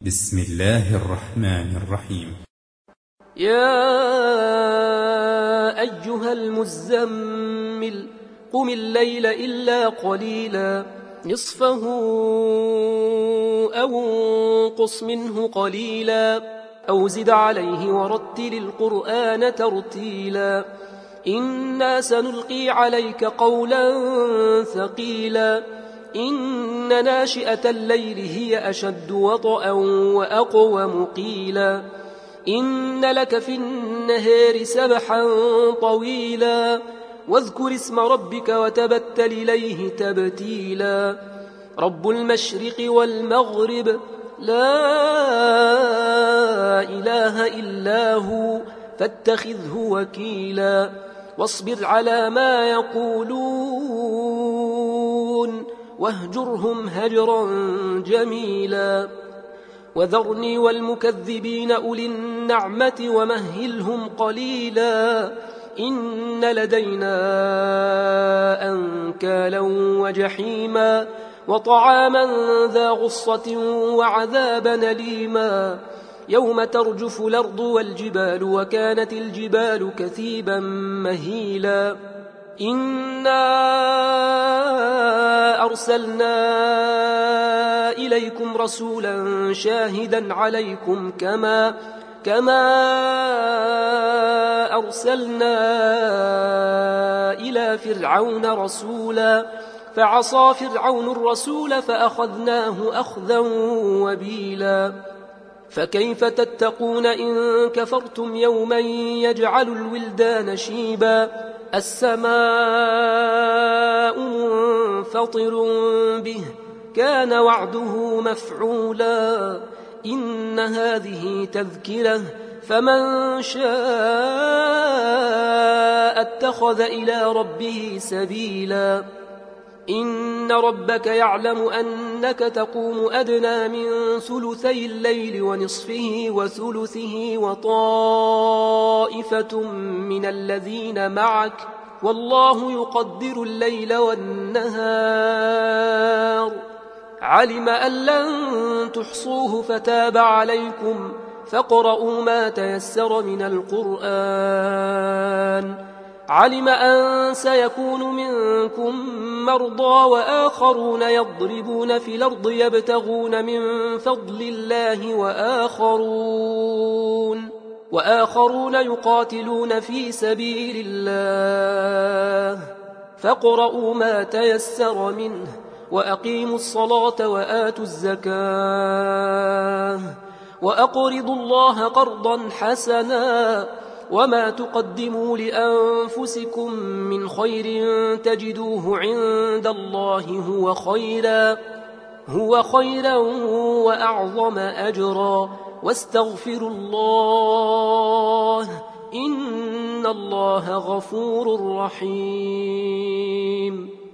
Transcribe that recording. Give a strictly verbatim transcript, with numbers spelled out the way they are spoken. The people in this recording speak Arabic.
بسم الله الرحمن الرحيم. يا أيها المزمل قم الليل إلا قليلا نصفه أو انقص منه قليلا أو زد عليه ورتل القرآن ترتيلا إنا سنلقي عليك قولا ثقيلا إن ناشئة الليل هي أشد وطئا وأقوم قيلا إن لك في النهار سبحا طويلا واذكر اسم ربك وتبتل إليه تبتيلا رب المشرق والمغرب لا إله إلا هو فاتخذه وكيلا واصبر على ما يقولون واهجرهم هجرا جميلا وذرني والمكذبين أولي النعمة ومهلهم قليلا إن لدينا أنكالا وجحيما وطعاما ذا غصة وعذابا أليما يوم ترجف الأرض والجبال وكانت الجبال كثيبا مهيلا إنا أرسلنا إليكم رسولا شاهدا عليكم كما كما أرسلنا إلى فرعون رسولا فعصى فرعون الرسول فأخذناه أخذا وبيلا فكيف تتقون إن كفرتم يوما يجعل الولدان شيبا السماء منفطر به كان وعده مفعولا إن هذه تذكرة فمن شاء اتخذ إلى ربه سبيلا إن ربك يعلم أنك تقوم أدنى من ثلثي الليل ونصفه وثلثه وطائفة من الذين معك والله يقدر الليل والنهار علم أن لن تحصوه فتاب عليكم فاقرؤوا ما تيسر من القرآن علم أن سيكون منكم مرضى وآخرون يضربون في الأرض يبتغون من فضل الله وآخرون وآخرون يقاتلون في سبيل الله فاقرؤوا ما تيسر منه وأقيموا الصلاة وآتوا الزكاة وأقرضوا الله قرضا حسنا وما تقدموا لأنفسكم من خير تجدوه عند الله هو خيرا هو خيرا وأعظم أجرا واستغفروا الله إن الله غفور رحيم.